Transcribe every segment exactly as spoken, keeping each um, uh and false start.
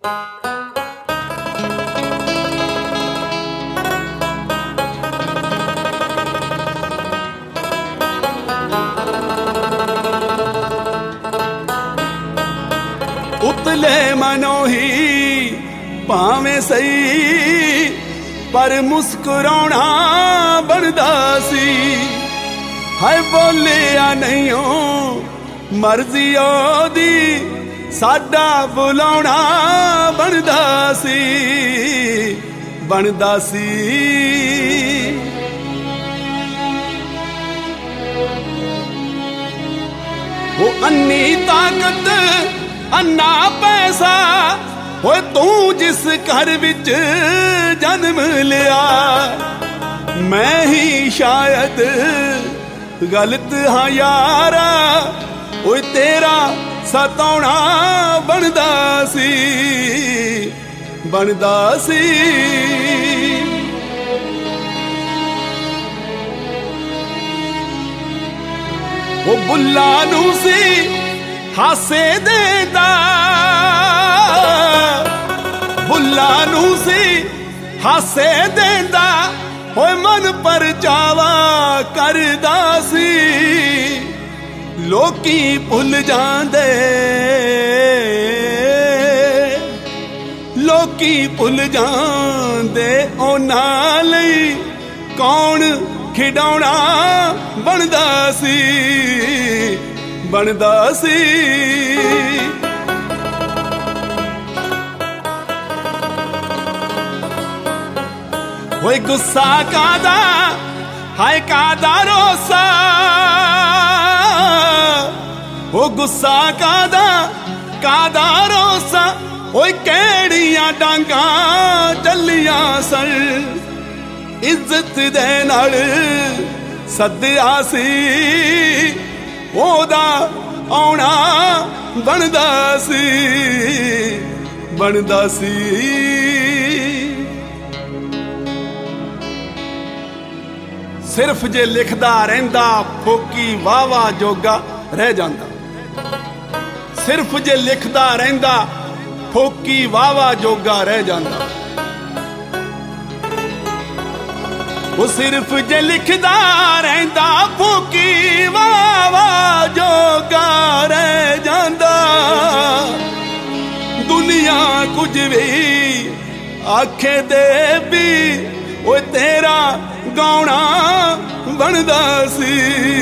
ਉਤਲੇ ਮਨੋਂ ਹੀ ਭਾਵੇਂ ਸਹੀ ਪਰ ਮੁਸਕਰਾਉਣਾ ਬਣਦਾ ਸੀ। ਹਾਏ ਬੋਲਿਆ ਨਹੀਂ ਓ ਮਰਜ਼ੀ ਉਹਦੀ ਸਾਡਾ ਬੁਲਾਉਣਾ ਬਣਦਾ ਸੀ ਬਣਦਾ ਸੀ। ਉਹ ਅੰਨੀ ਤਾਕਤ ਅੰਨਾ ਪੈਸਾ ਹੋਏ ਤੂੰ ਜਿਸ ਘਰ ਵਿੱਚ ਜਨਮ ਲਿਆ ਮੈਂ ਹੀ ਸ਼ਾਇਦ ਗਲਤ ਹਾਂ ਯਾਰਾ ਓਏ ਤੇਰਾ ਸਤਾਉਣਾ ਬਣਦਾ ਸੀ ਬਣਦਾ ਸੀ। ਉਹ ਬੁੱਲਾ ਨੂੰ ਸੀ ਹਾਸੇ ਦੇਂਦਾ ਬੁੱਲਾ ਨੂੰ ਸੀ ਹਾਸੇ ਦੇਂਦਾ ਹੋਏ ਮਨ ਪਰਚਾਵਾ ਕਰਦਾ ਸੀ। ਲੋਕੀ ਭੁੱਲ ਜਾਂਦੇ ਲੋਕੀ ਭੁੱਲ ਜਾਂਦੇ ਉਹਨਾਂ ਲਈ ਕੌਣ ਖਿਡੌਣਾ ਬਣਦਾ ਸੀ ਬਣਦਾ ਸੀ। ਹੋਏ ਗੁੱਸਾ ਕਾਦਾ ਹਾਏ ਕਾਦਾ ਰੋਸਾ ਉਹ ਗੁੱਸਾ ਕਾਦਾ ਕਾਦਾ ਰੋਸਾ ਓਏ ਕਿਹੜੀਆਂ ਡਾਂਗਾਂ ਚੱਲੀਆਂ ਸਨ ਇੱਜ਼ਤ ਦੇ ਨਾਲ ਸੱਦਿਆ ਸੀ ਉਹਦਾ ਆਉਣਾ ਬਣਦਾ ਸੀ ਬਣਦਾ ਸੀ। ਸਿਰਫ ਜੇ ਲਿਖਦਾ ਰਹਿੰਦਾ ਫੋਕੀ ਵਾਹ ਵਾਹ ਜੋਗਾ ਰਹਿ ਜਾਂਦਾ ਸਿਰਫ ਜੇ ਲਿਖਦਾ ਰਹਿੰਦਾ ਫੋਕੀ ਵਾਹ ਵਾਹ ਜੋਗਾ ਰਹਿ ਜਾਂਦਾ। ਉਹ ਸਿਰਫ ਜੇ ਲਿਖਦਾ ਰਹਿੰਦਾ ਫੋਕੀ ਵਾਹ ਵਾਹ ਜੋਗਾ ਰਹਿ ਜਾਂਦਾ। ਦੁਨੀਆ ਕੁਝ ਵੀ ਆਖੇ ਦੇ ਵੀ ਓਏ ਤੇਰਾ ਗਾਉਣਾ ਬਣਦਾ ਸੀ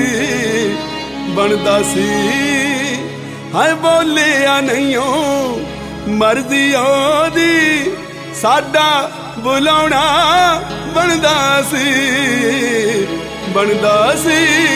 ਬਣਦਾ ਸੀ। ਹਾਏ ਬੋਲਿਆ ਨਹੀਂ ਓ ਮਰਜ਼ੀ ਉਹਦੀ ਸਾਡਾ ਬੁਲਾਉਣਾ ਬਣਦਾ ਸੀ ਬਣਦਾ ਸੀ।